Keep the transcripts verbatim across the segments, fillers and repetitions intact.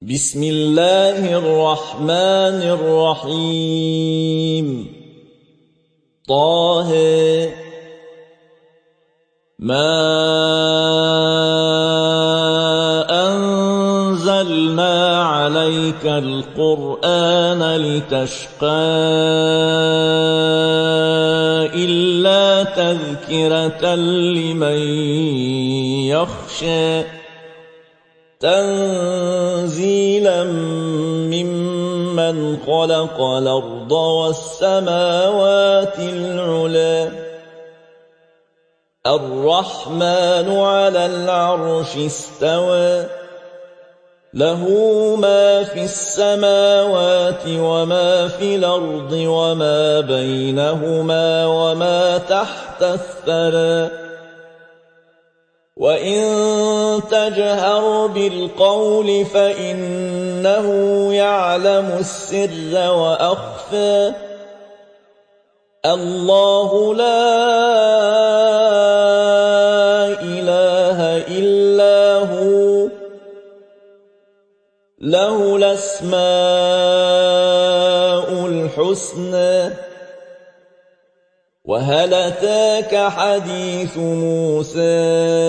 بسم الله الرحمن الرحيم طه ما أنزلنا عليك القرآن لتشقى إلا تذكرة لمن يخشى تنزيلا ممن خلق الأرض والسماوات العلى الرحمن على العرش استوى له ما في السماوات وما في الأرض وما بينهما وما تحت الثرى وإن تجهر بالقول فإنه يعلم السر وأخفى الله لا إله إلا هو له الأسماء الحسنى وهل أتاك حديث موسى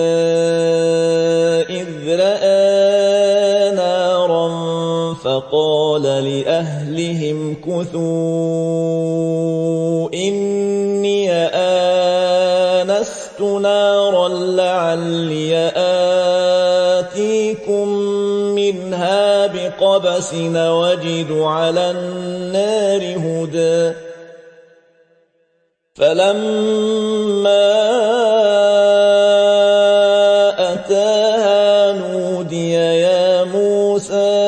إذ رأى نارا فقال لأهلهم كثوا إني آنست نارا لعلي آتيكم منها بقبس وجد على النار هدى فلما أتاها نودي يا موسى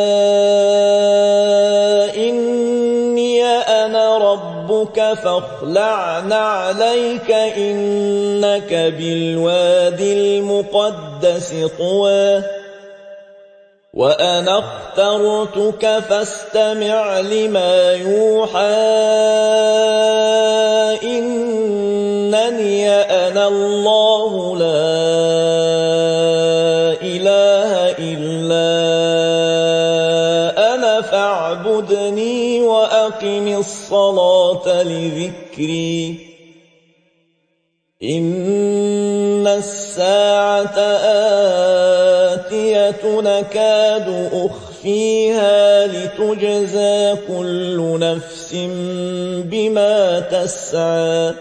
إني أنا ربك فاخلع نعليك إنك بالوادي المقدس طوى وأنا اخترتك فاستمع لما يوحى إنني أنا الله لا إله إلا أنا فاعبدني وأقم الصلاة لذكري إن الساعة آتية نكاد أخفيها لتجزى كل نفس بما تسعى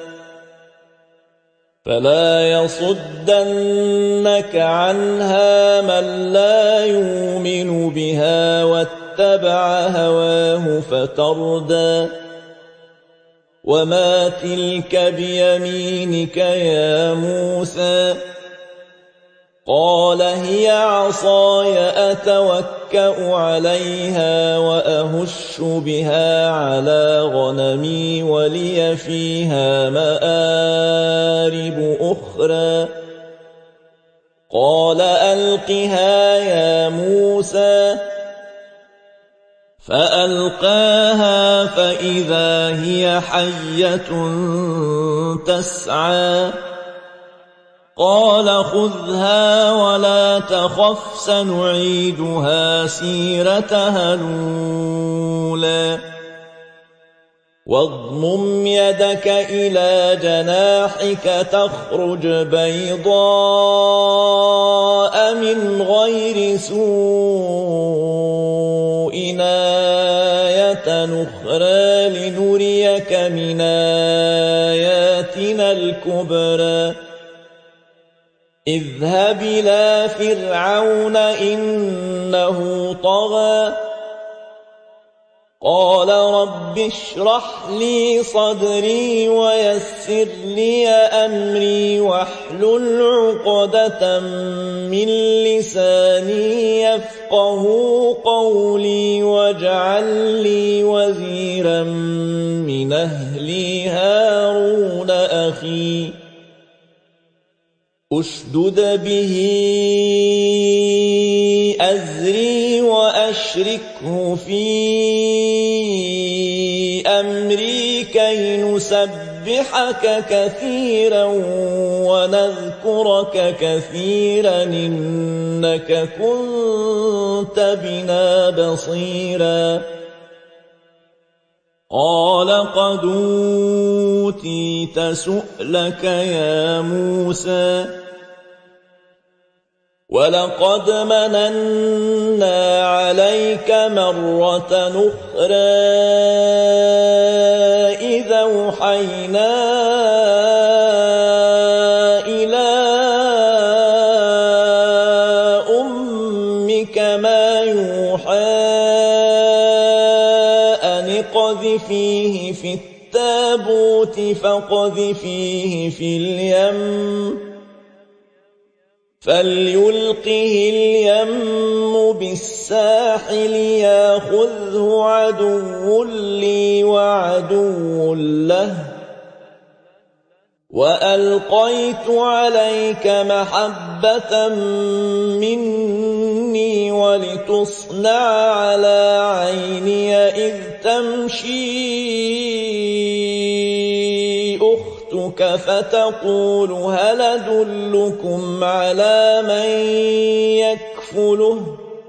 فلا يصدنك عنها من لا يؤمن بها واتبع هواه فتردى وما تلك بيمينك يا موسى قال هي عصاي أتوكأ عليها وأهش بها على غنمي ولي فيها مآرب أخرى قال ألقها يا موسى فألقاها فإذا هي حية تسعى قال خذها ولا تخف سنعيدها سيرتها الأولى واضمم يدك إلى جناحك تخرج بيضاء من غير سوء آية أخرى لنريك من آياتنا الكبرى اذهب إلى فرعون إنه طغى قال رب اشرح لي صدري ويسر لي أمري واحلل عقدة من لساني يفقه قولي واجعل لي وزيرا من أهلي هارون أخي أشدد به أزري وأشركه في أمري كي نسبحك ونسبحك كثيرا ونذكرك كثيرا إنك كنت بنا بصيرا قال قد أوتيت سؤلك يا موسى ولقد مننا عليك مرة أخرى إذا أوحينا إلى أمك ما يوحى أن اقذفيه في التابوت فاقذفيه في اليم فليلقه اليم بالساحل ياخذه عدو لي وعدو له وألقيت عليك محبة مني ولتصنع على عيني إذ تمشي أختك فتقول هل أدلكم على من يكفله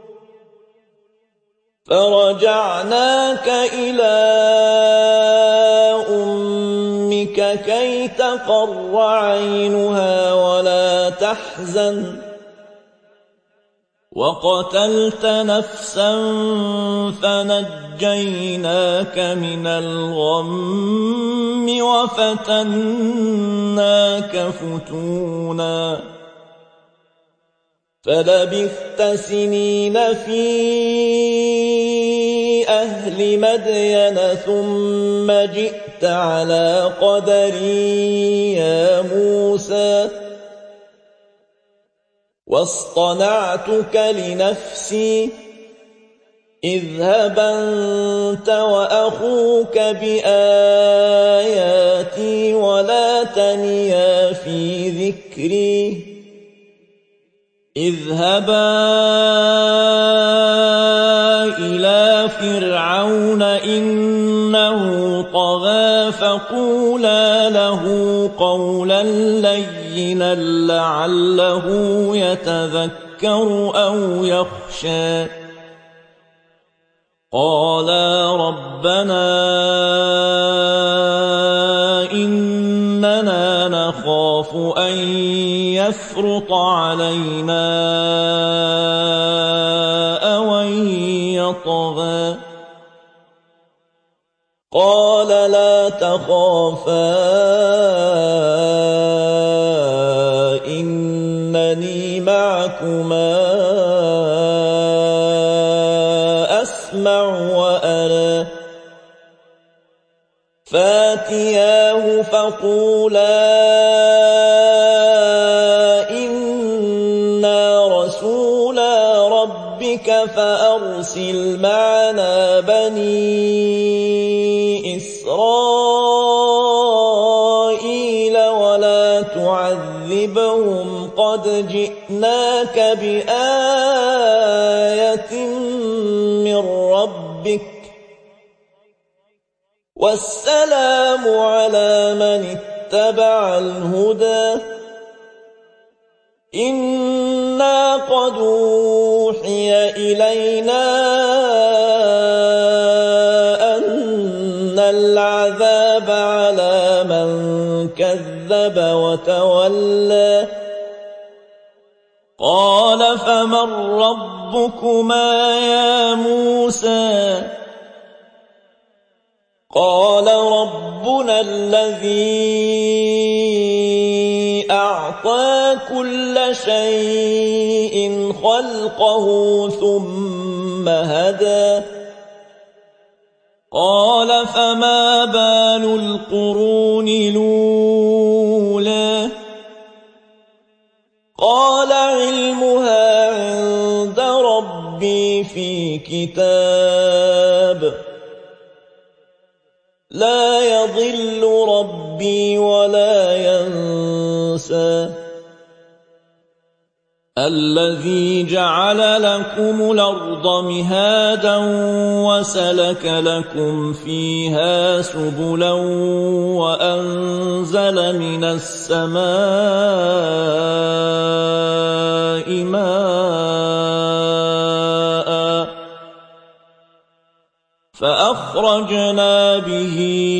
فرجعناك إلى أمك كي تقر عينها ولا تحزن وقتلت نفسا فنجيناك من الغم وفتناك فتونا فلبثت سنين في أهل مدين ثم جئت على قدري يا موسى واصطنعتك لنفسي اذهب أنت وأخوك بآياتي ولا تنيا في ذكري اذهبا إلى فرعون إنه طغى فقولا له قولا لينا لعله يتذكر أو يخشى قالا ربنا إننا نخاف أن يفرط علينا أو أن يطغى قال لا تخافا إنني معكما أسمع وأرى فاتياه فقولا إنا رسولا ربك فأرسل معنا بني إسرائيل ولا تعذبهم قد جئناك بآية من ربك والسلام على من اتبع الهدى إنا قد أوحي إلينا أن العذاب على من كذب وتولى قال فمن ربكما يا موسى قال ربنا الذي أعطى كل شيء خلقه ثم هدى قال فما بال القرون الأولى قال علمها عند ربي في كتاب لا يضل ربي ولا ينسى الذي جعل لكم الأرض مهادا وسلك لكم فيها سبلا وأنزل من السماء ماء فأخرجنا به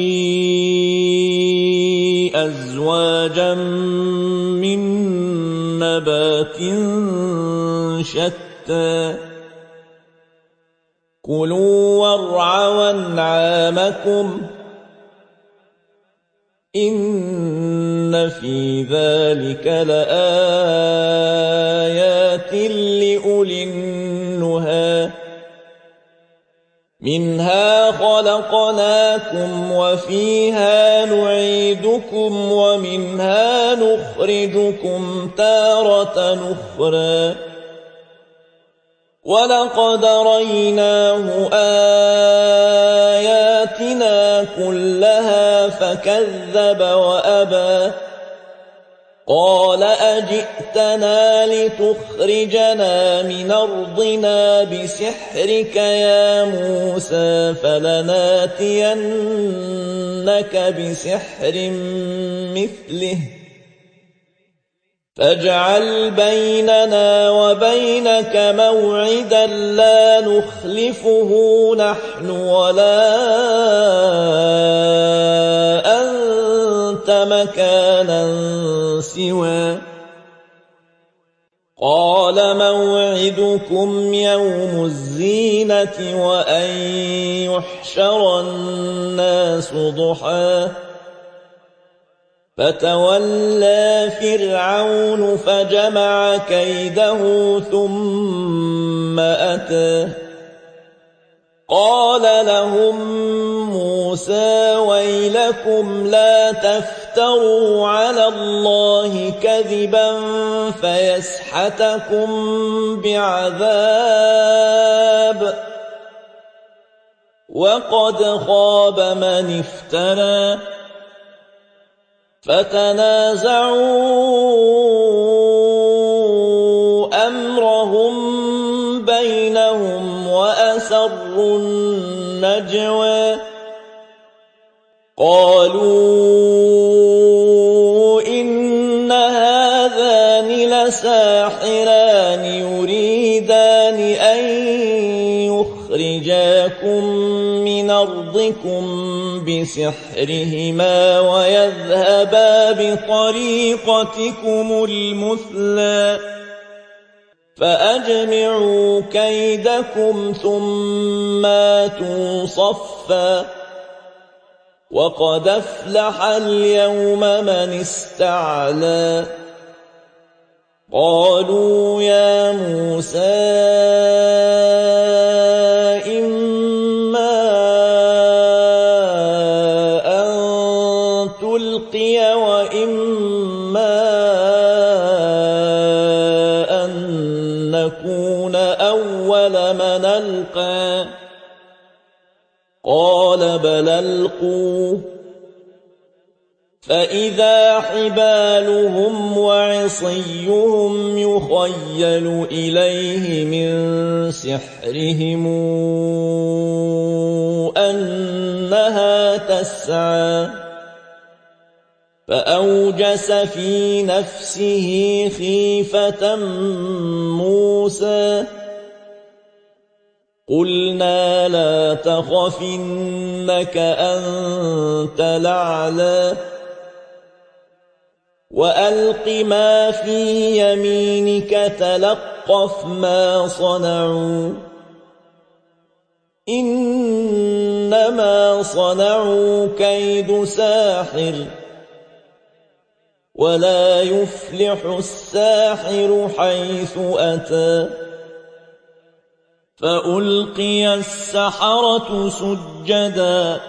أزواجا من نبات شتى كلوا وارعوا أنعامكم إن في ذلك لآيات لأولي النهى منها خلقناكم وفيها نعيدكم ومنها نخرجكم تارة أخرى ولقد ريناه آياتنا كلها فكذب وأبى قال أجئتنا لتخرجنا من أرضنا بسحرك يا موسى فلناتينك بسحر مثله فاجعل بيننا وبينك موعدا لا نخلفه نحن ولا أنت مكانا سوى قال موعدكم يوم الزينة وأن يحشر الناس ضحى فتولى فرعون فجمع كيده ثم أتى قال لهم موسى ويلكم لا تفتروا على الله كذبا فيسحتكم بعذاب وقد خاب من افترى فتنازعوا أمرهم بينهم وأسروا النجوى قالوا إن هذان لساحران يريدان أن يخرجاكم من أرضكم بسحرهما ويذهبا بطريقتكم المثلى فأجمعوا كيدكم ثم آتوا صفا وقد أفلح اليوم من استعلى قالوا يا موسى إما أن تلقي وإما أن نكون أول من ألقى قال بل ألقوا فإذا حبالهم وعصيهم يخيل إليه من سحرهم أنها تسعى فأوجس في نفسه خيفة موسى قلنا لا تخف إنك أنت الأعلى وألق ما في يمينك تلقف ما صنعوا إنما صنعوا كيد ساحر ولا يفلح الساحر حيث أتى فألقي السحرة سجدا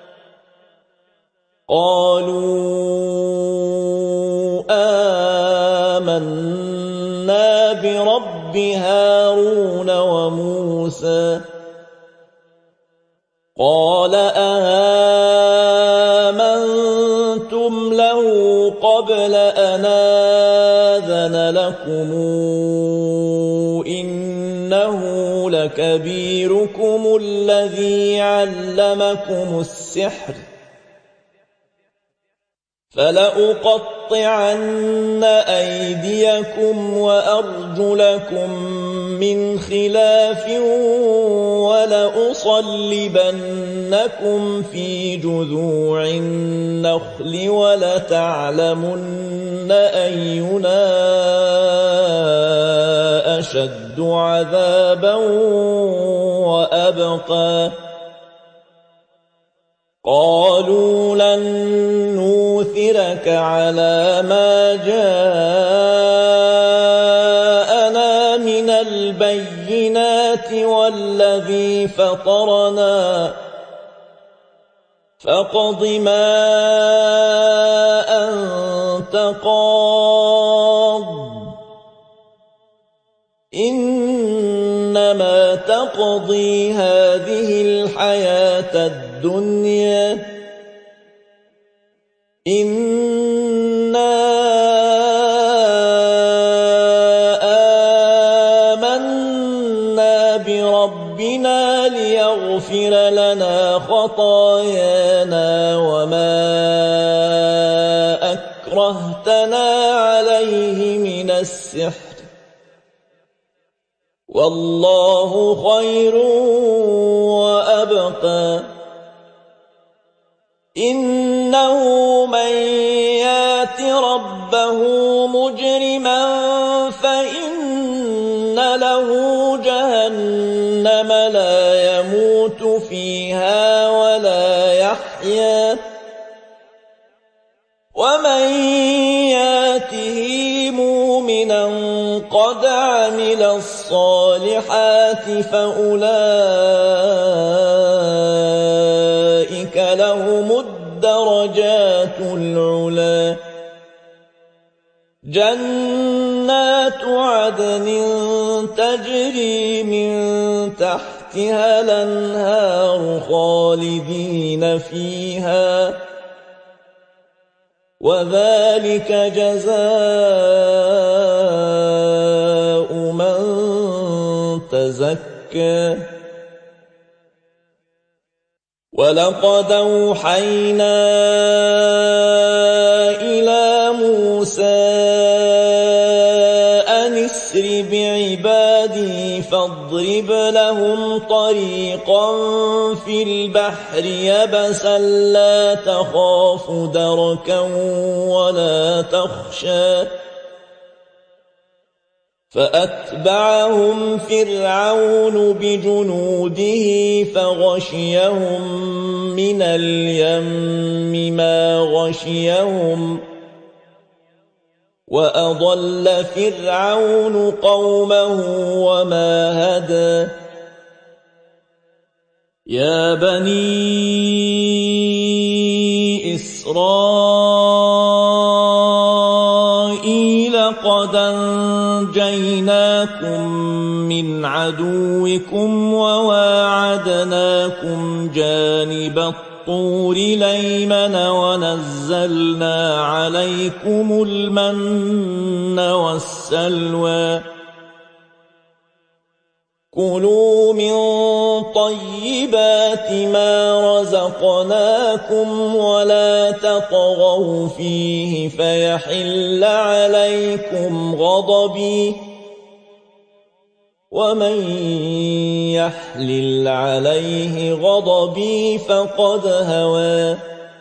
قالوا آمنا برب هارون وموسى قال آمنتم له قبل أن آذن لكم إنه لكبيركم الذي علمكم السحر فلأقطعن أيديكم وأرجلكم من خلاف ولأصلبنكم في جذوع النخل ولتعلمن أينا أشد عذابا وأبقى قالوا لن نوثرك على ما جاءنا من البينات والذي فطرنا فاقض ما أنت قاض إنما تقضي هذه الحياة الدنيا إنا آمنا بربنا ليغفر لنا خطايانا وما أكرهتنا عليه من السحر والله خير وأبقى إنه من يات ربه مجرما فإن له جهنم لا يموت فيها ولا يحيا ومن ياته مؤمنا قد عمل الصالحات فأولئك لهم الدرجات العلى جنات عدن تجري من تحتها الأنهار خالدين فيها وذلك جزاء من تزكى ولقد أوحينا إلى موسى أن اسر بعبادي فاضرب لهم طريقا في البحر يبسا لا تخاف دركا ولا تخشى فأتبعهم فرعون بجنوده فغشيهم من اليم ما غشيهم وأضل فرعون قومه وما هدى يا بني إسرائيل قد أنجيناكم من عدوكم وواعدناكم جانب الطور الأيمن ونزلنا عليكم المن والسلوى كلوا من طيبات ما رزقناكم ولا تطغوا فيه فيحل عليكم غضبي ومن يحلل عليه غضبي فقد هوى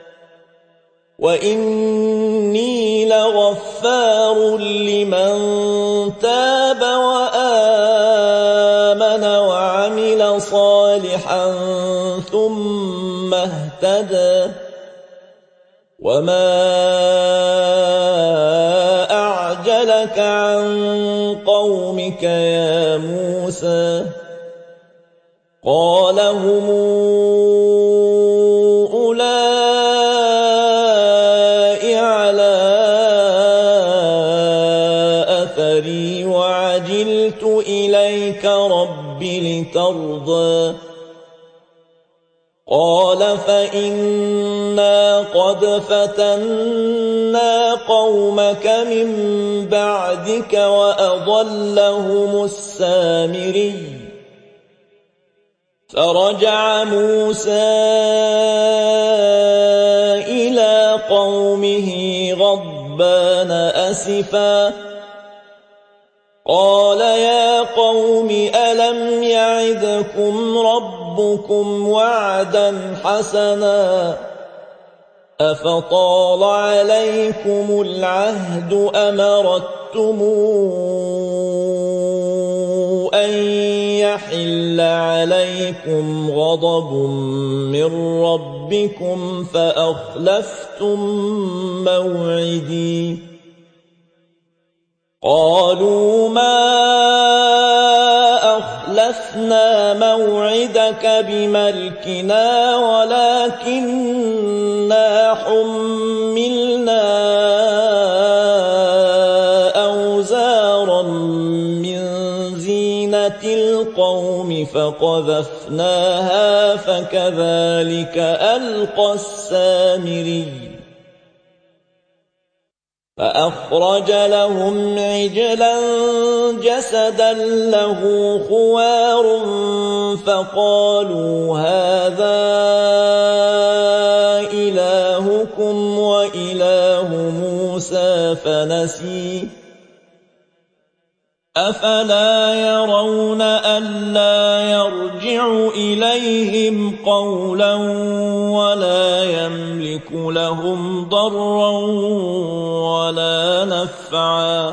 وإني لغفار لمن تاب وآمن وعمل صالحا ثم اهتدى وما أعجلك عن قومك يا موسى قال هم أولئك على أثري وعجلت إليك رب لترضى قال فإنا قد فتنا قومك من بعدك وأضلهم السامري فرجع موسى إلى قومه غضبان أسفا قال يا قوم ألم يعدكم ربكم وعدا حسنا أفطال عليكم العهد أم أردتم أن يحل عليكم غضب من ربكم فأخلفتم موعدي قالوا ما أخلفنا موعدك بملكنا ولكننا حملنا أوزارا من زينة القوم فقذفناها فكذلك ألقى السامري فأخرج لهم عجلا جسدا له خوار فقالوا هذا إلهكم وإله موسى فنسي أفلا يرون ألا يرجع إليهم قولا ولا يملك لهم ضرا ولا نفعا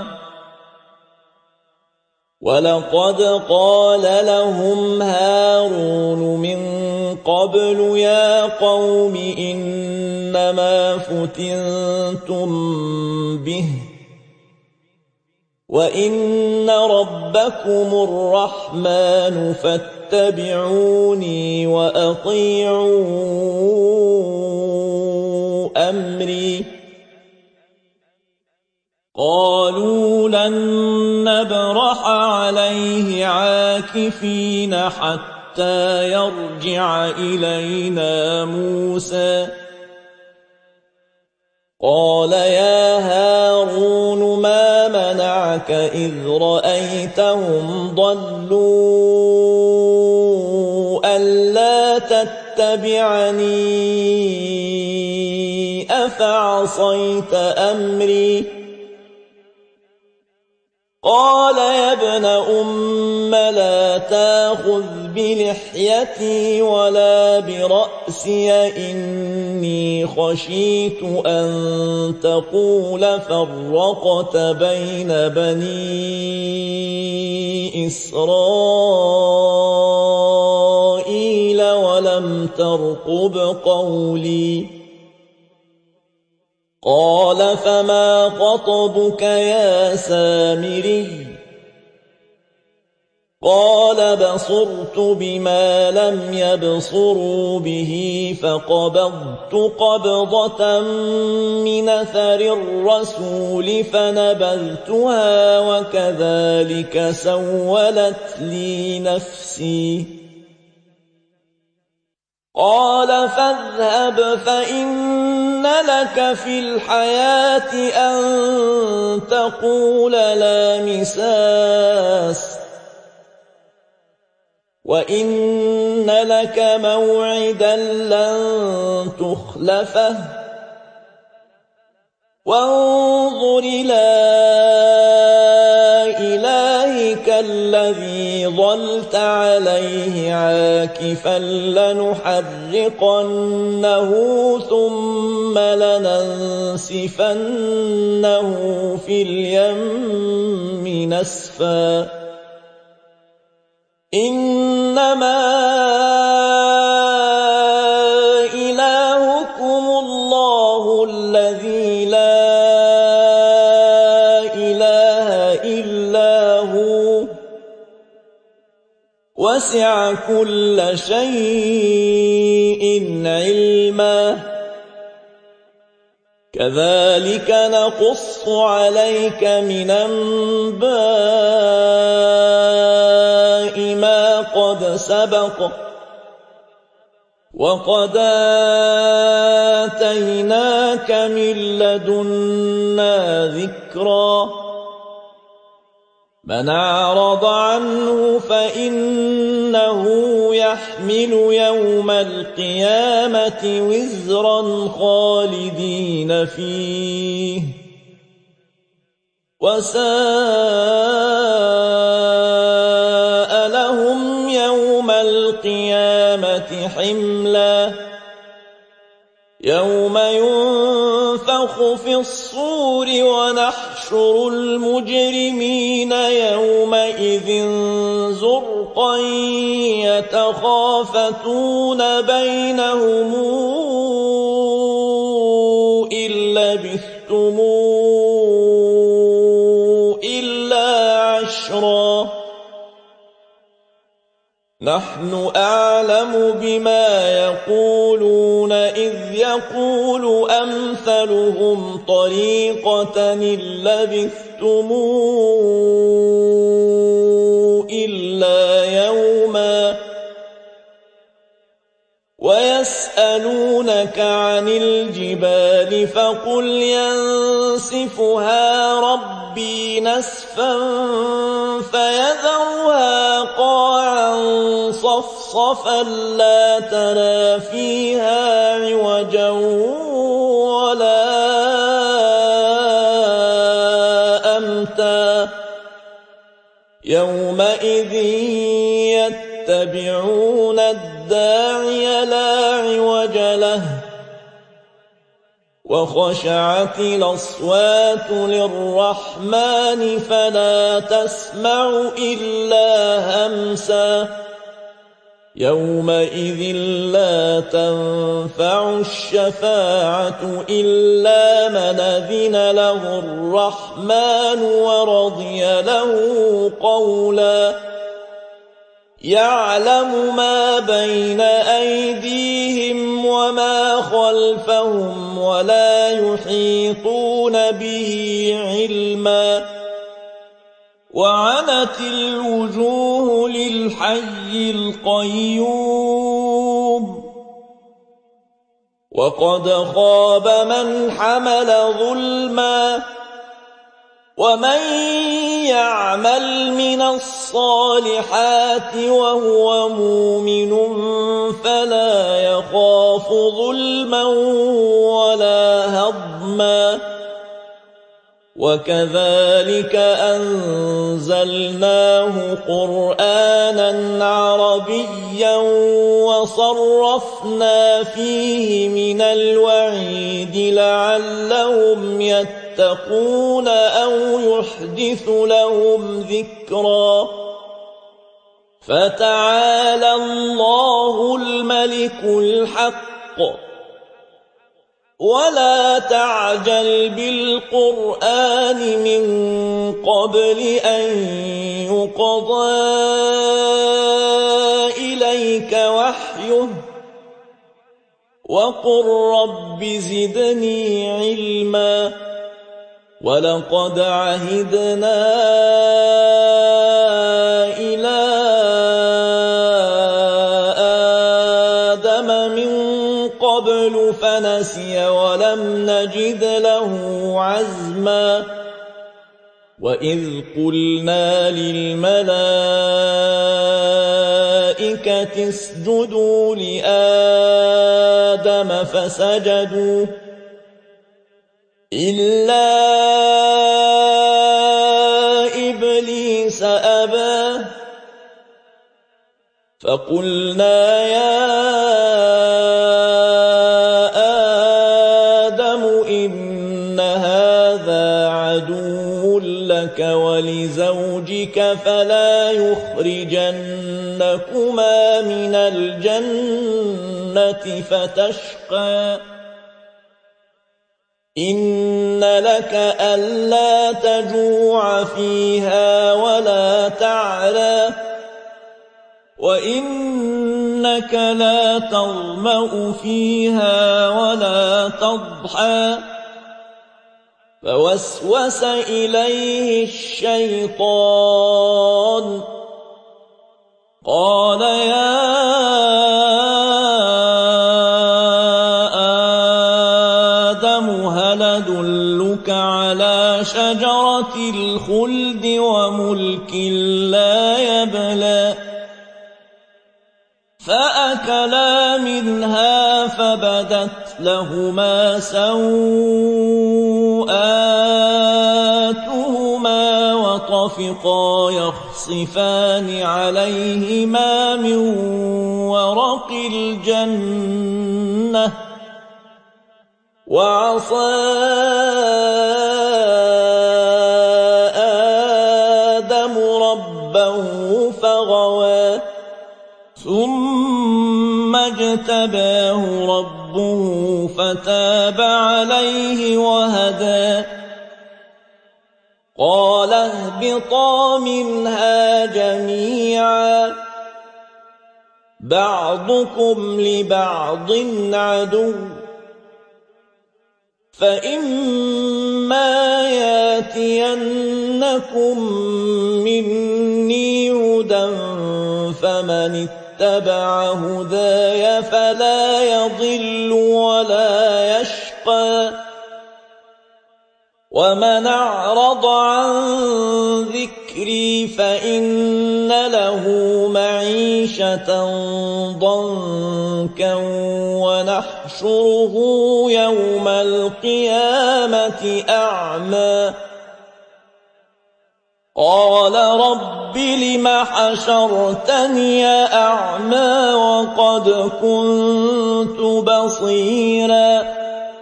ولقد قال لهم هارون من قبل يا قوم إنما فتنتم به وإن ربكم الرحمن فاتبعوني وأطيعوا أمري قالوا لن نبرح عليه عاكفين حتى يرجع إلينا موسى قال يا هارون ما منعك إذ رأيتهم ضلوا ألا تتبعني أفعصيت أمري قال يا ابن أم لا تأخذ بلحيتي ولا برأسي إني خشيت أن تقول فرقت بين بني إسرائيل ولم ترقب قولي قال فما خطبك يا سامري قال بصرت بما لم يبصروا به فقبضت قبضة من أثر الرسول فنبذتها وكذلك سولت لي نفسي قال فاذهب فإن لك في الحياة أن تقول لا مساس وإن لك موعدا لن تخلفه وانظر إلى إلهك الذي ظلت عليه عاكفا لنحرقنه ثم لننسفنه في اليم نسفا إنما إلهكم الله الذي لا إله إلا هو وسع كل شيء علما كذلك نقص عليك من أنباء ما قد سبق وقد آتيناك من لدنا ذكرا من أعرض عنه فإنه يحمل يوم القيامة وزرا خالدين فيه وساء لهم يوم القيامة حملا يوم ينفخ في الصور ونحشر المجرمين يومئذ زرقا يتخافتون بينهم إن لبثتم إلا عشرا نحن أعلم بما يقولون إذ يقول أمثلهم طريقة إن لبثتم إلا يوما ويسألونك عن الجبال فقل ينسفها ربي نسفا فيذرها قاعا صفصفا لا ترى فيها عوجا ولا أمتا يومئذ يتبعون الداعي لا عوج له وخشعت الأصوات للرحمن فلا تسمع إلا همسا يومئذ لا تنفع الشفاعة إلا من أذن له الرحمن ورضي له قولا يعلم ما بين أيديهم وما خلفهم ولا يحيطون به علما وعنت الوجوه للحي القيوم وقد خاب من حمل ظلما ومن يعمل من الصالحات وهو مؤمن فلا يخاف ظلما ولا هضما وكذلك أنزلناه قرآنا عربيا وصرفنا فيه من الوعيد لعلهم يتقون أو يحدث لهم ذكرا فتعالى الله الملك الحق ولا تعجل بالقرآن من قبل أن يقضى إليك وحيه وقل رب زدني علما ولقد عهدنا إلى آدم من قبل فنسي ولم نجد له عزما وإذ قلنا للملائكة اسجدوا لآدم فسجدوا إلا إبليس أبى فقلنا يا آدم إن هذا عدو لك ولزوجك فلا يخرجنكما من الجنة فتشقى إن لك ألا تجوع فيها ولا تعرى وإنك لا تظمأ فيها ولا تضحى فوسوس إليه الشيطان قال يا وشجرة الخلد وملك لا يبلى فأكلا منها فبدت لهما سوآتهما وطفقا يخصفان عليهما من ورق الجنة وعصى آدم ربه فغوى ثم اجتباه ربه فتاب عليه وهدى قال اهبطا منها جميعا بعضكم لبعض عدو فإما ياتينكم مني هدى فمن اتبع هداي فلا يضل ولا يشقى ومن أعرض عن ذكري فإن له معيشة ضنكا ونحشره يوم القيامة أعمى قال رب لم حشرتني أعمى وقد كنت بصيرا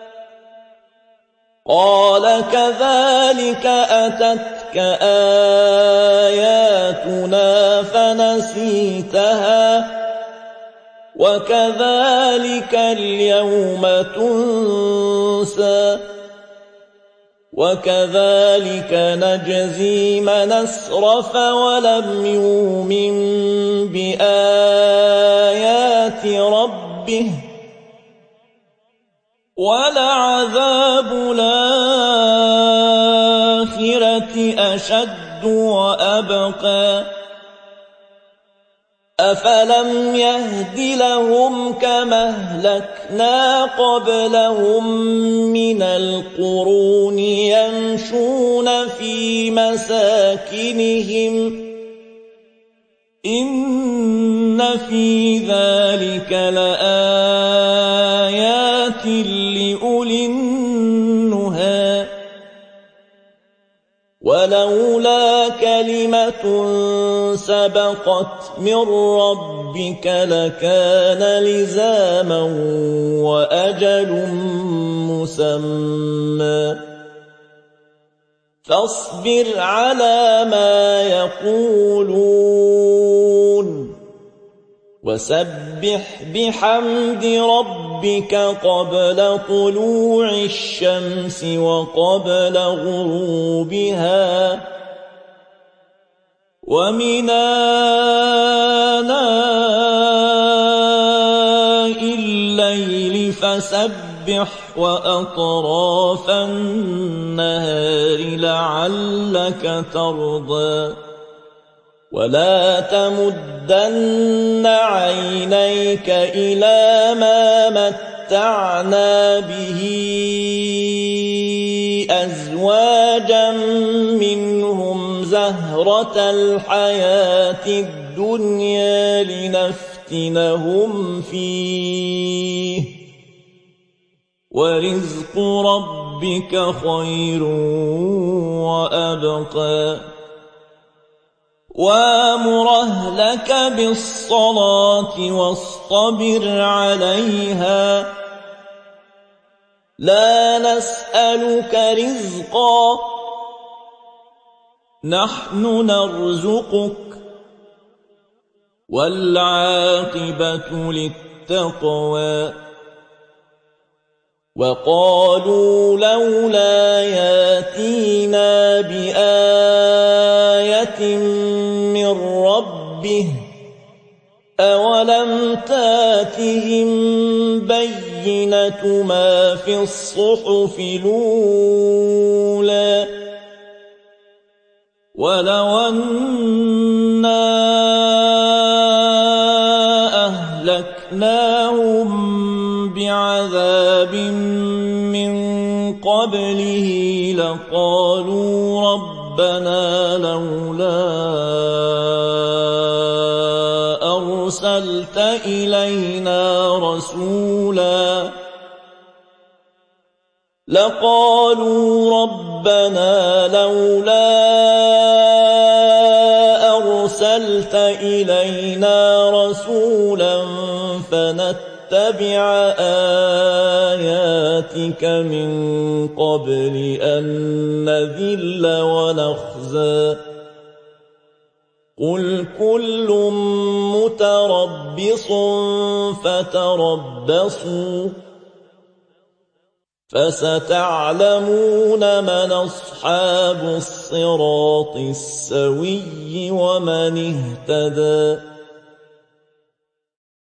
قال كذلك أتتك آياتنا فنسيتها وكذلك اليوم تنسى وكذلك نجزي من أسرف ولم يؤمن بآيات ربه ولعذاب الآخرة أشد وأبقى أفلم يهد لهم كما أهلكنا قبلهم من القرون يمشون في مساكنهم إن في ذلك لآيات لأولي النهى ولولا كلمة سبقت من ربك لكان لزاما وأجل مسمى فاصبر على ما يقولون وسبح بحمد ربك قبل طلوع الشمس وقبل غروبها ومن آناء الليل فسبح وأطراف النهار لعلك ترضى ولا تمدن عينيك إلى ما متعنا به أزواجا منهم زهرة الحياة الدنيا لنفتنهم فيه ورزق ربك خير وأبقى وامر أهلك بالصلاة واصطبر عليها لا نسألك رزقا نحن نرزقك والعاقبة للتقوى وقالوا لولا ياتينا بآية من ربه أولم تاتهم بينة ما في الصحف الأولى ولو أنا أهلكناهم بعذاب من قبله لقالوا ربنا لولا أرسلت إلينا رسولا لقالوا ربنا لولا أرسلت إلينا رسولا فنتبع آياتك من قبل أن نذل ونخزى قل كل متربص فتربصوا فستعلمون من أصحاب الصراط السوي ومن اهتدى